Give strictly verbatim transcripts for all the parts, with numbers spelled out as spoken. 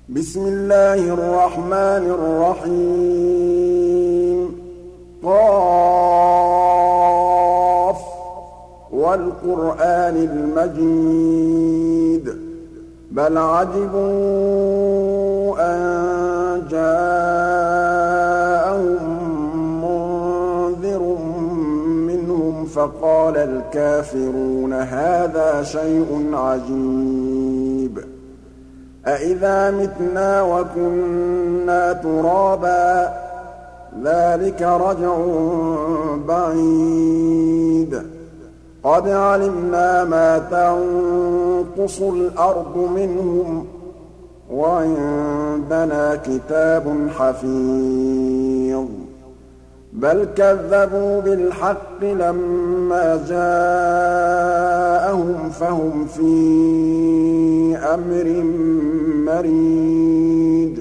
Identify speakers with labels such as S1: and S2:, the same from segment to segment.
S1: بسم الله الرحمن الرحيم قاف والقرآن المجيد بل عجبوا أن جاءهم منذر منهم فقال الكافرون هذا شيء عجيب أإذا متنا وكنا ترابا ذلك رجع بعيد قد علمنا ما تنقص الأرض منهم وعندنا كتاب حفيظ بل كذبوا بالحق لما جاءهم فهم في أمر مريج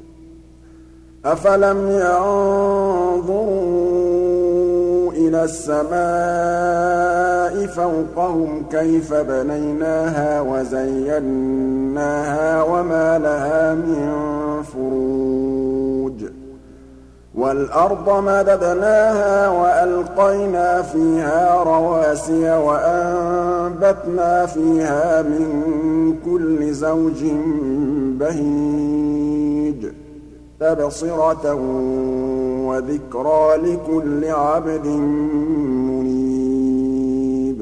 S1: أفلم ينظروا إلى السماء فوقهم كيف بنيناها وزيناها وما لها من فروج والأرض مددناها وألقينا فيها رواسي وأنبتنا فيها من كل زوج بهيج تبصرة وذكرى لكل عبد منيب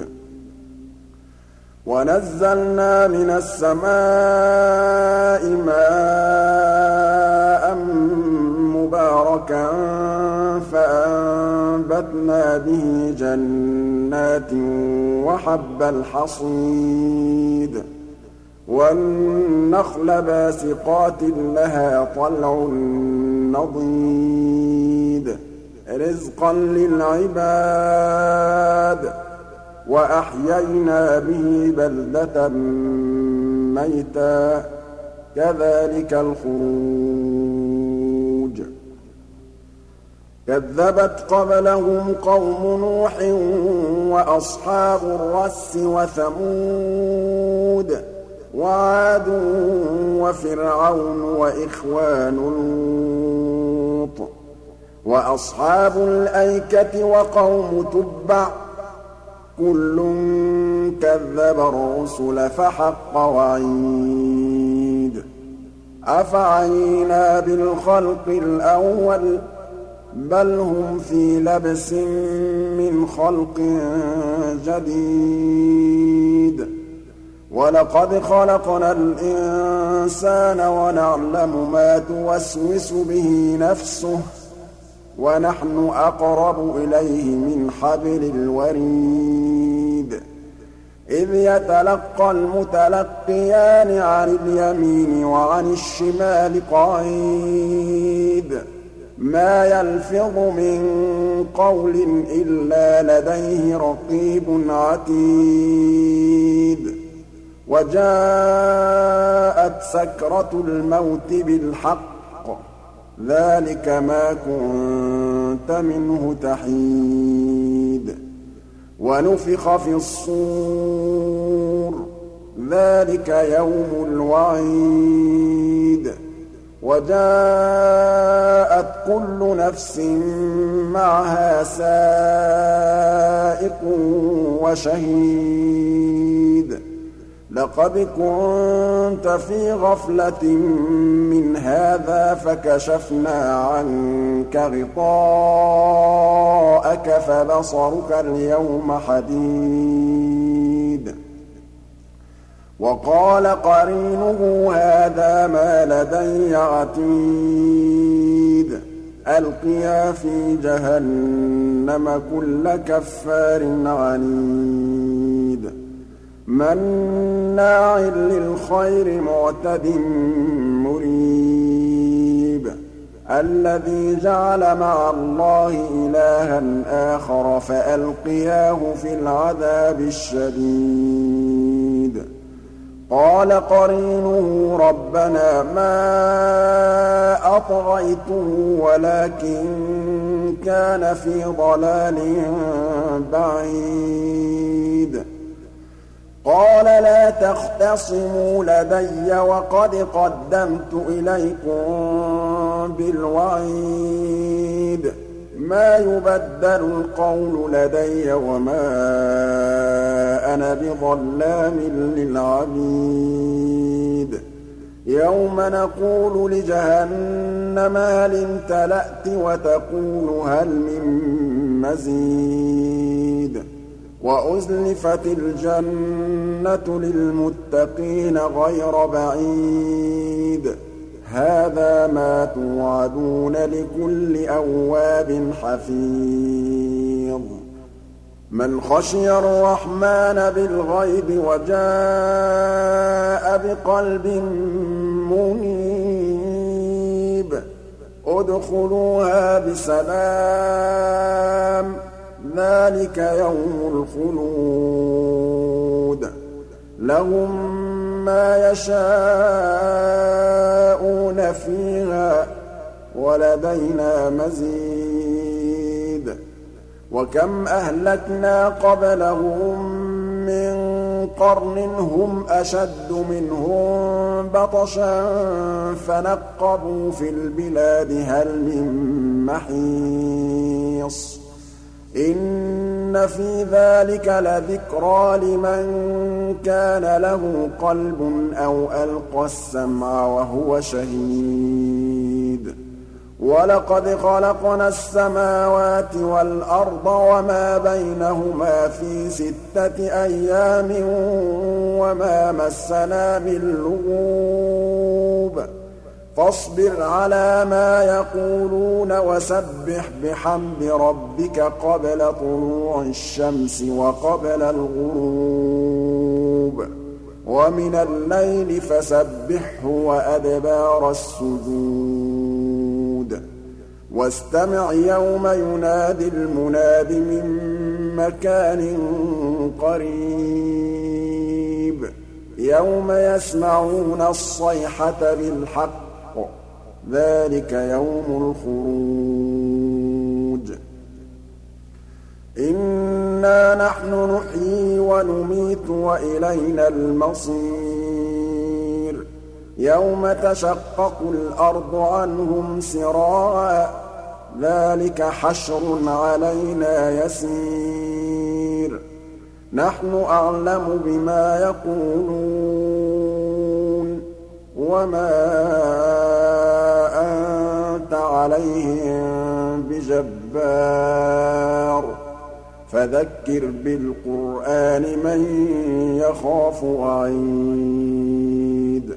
S1: ونزلنا من السماء ماء مباركا فأنبتنا به جنات وحب الحصيد والنخل باسقات لها طلع نضيد رزقا للعباد وأحيينا به بلدة ميتا كذلك الخروج كذبت قبلهم قوم نوح وأصحاب الرس وثمود وعاد وفرعون وإخوان لوط وأصحاب الأيكة وقوم تبع كل كذب الرسل فحق وعيد أفعينا بالخلق الأول بل هم في لبس من خلق جديد ولقد خلقنا الإنسان ونعلم ما توسوس به نفسه ونحن أقرب إليه من حبل الوريد إذ يتلقى المتلقيان عن اليمين وعن الشمال قعيد ما يلفظ من قول إلا لديه رقيب عتيد وجاءت سكرة الموت بالحق ذلك ما كنت منه تحيد ونفخ في الصور ذلك يوم الوعيد وجاءت كل نفس معها سائق وشهيد لقد كنت في غفلة من هذا فكشفنا عنك غطاءك فبصرك اليوم حديد وقال قرينه هذا ما لدي عتيد ألقيا في جهنم كل كفار عنيد مناع للخير معتد مريب الذي جعل مع الله إلها آخر فألقياه في العذاب الشديد قال قرينه ربنا ما أطغيته ولكن كان في ضلال بعيد قَالَ لَا تَخْتَصِمُوا لَدَيَّ وَقَدْ قَدَّمْتُ إِلَيْكُم بِالْوَعِيدِ مَا يُبَدَّلُ الْقَوْلُ لَدَيَّ وَمَا أَنَا بِظَلَّامٍ لِّلْعَبِيدِ يَوْمَ نَقُولُ لِجَهَنَّمَ هَلِ امْتَلَأْتِ وَتَقُولُ هَلْ مِن مَّزِيدٍ وَأُزْلِفَتِ الْجَنَّةُ لِلْمُتَّقِينَ غَيْرَ بَعِيدٍ هَٰذَا مَا تُوعَدُونَ لِكُلِّ أَوَّابٍ حَفِيظٍ مَّنْ خَشِيَ الرَّحْمَٰنَ بِالْغَيْبِ وَجَاءَ بِقَلْبٍ مُّنِيبٍ ادْخُلُوهَا بِسَلَامٍ ذَٰلِكَ يَوْمُ الْخُلُودِ لَهُم مَّا يَشَاءُونَ فِيهَا وَلَدَيْنَا مَزِيدٌ وَكَمْ أَهْلَكْنَا قَبْلَهُم مِّن قَرْنٍ هُمْ أَشَدُّ مِنْهُم بَطْشًا فَنَقَّبُوا فِي الْبِلَادِ هَلْ مِن مَّحِيصٍ إِنَّ فِي ذَٰلِكَ لَذِكْرَىٰ لِمَن كَانَ لَهُ قَلْبٌ أَوْ أَلْقَى السَّمْعَ وَهُوَ شَهِيدٌ وَلَقَدْ خَلَقْنَا السَّمَاوَاتِ وَالْأَرْضَ وَمَا بَيْنَهُمَا فِي سِتَّةِ أَيَّامٍ وَمَا مَسَّنَا مِن لُّغُوبٍ فاصبر على ما يقولون وسبح بحمد ربك قبل طلوع الشمس وقبل الغروب ومن الليل فسبحه وأدبار السجود واستمع يوم ينادي المناد من مكان قريب يوم يسمعون الصيحة بالحق ذلك يوم الخروج إنا نحن نحيي ونميت وإلينا المصير يوم تشقق الأرض عنهم سراعا ذلك حشر علينا يسير نحن أعلم بما يقولون وما أنت عليهم بجبار فذكر بالقرآن من يخاف وعيد